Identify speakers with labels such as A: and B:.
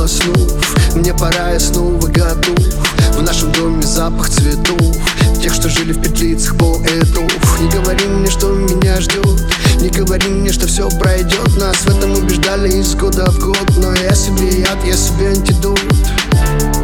A: заснув. Мне пора, я снова готов. В нашем доме запах цветов, тех, что жили в петлицах поэтов. Не говори мне, что меня ждет, не говори мне, что все пройдет. Нас в этом убеждали из года в год, но я себе яд, я себе антидот.